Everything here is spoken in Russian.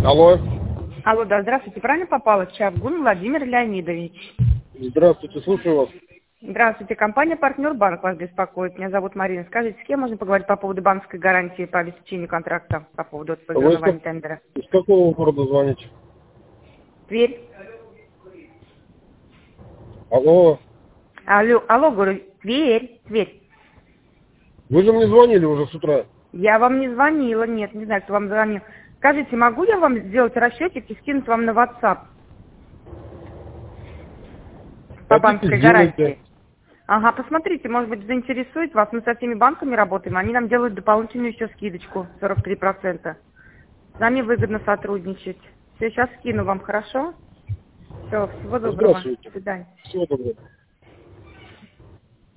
Алло. Алло, да, здравствуйте. Правильно попала? Чавгун Владимир Леонидович. Здравствуйте, слушаю вас. Здравствуйте. Компания «Партнер Банк» вас беспокоит. Меня зовут Марина. Скажите, с кем можно поговорить по поводу банковской гарантии по обеспечению контракта, по поводу соревнований тендера? Из какого города звоните? Тверь. Алло. Алло, говорю, Тверь. Вы же мне звонили уже с утра. Я вам не звонила, нет, не знаю, кто вам звонил. Скажите, могу я вам сделать расчетик и скинуть вам на WhatsApp по банковской гарантии? Ага, посмотрите, может быть, заинтересует вас. Мы со всеми банками работаем, они нам делают дополнительную еще скидочку, 43%. С нами выгодно сотрудничать. Все, сейчас скину вам, хорошо? Все, всего доброго. До свидания. Всего доброго.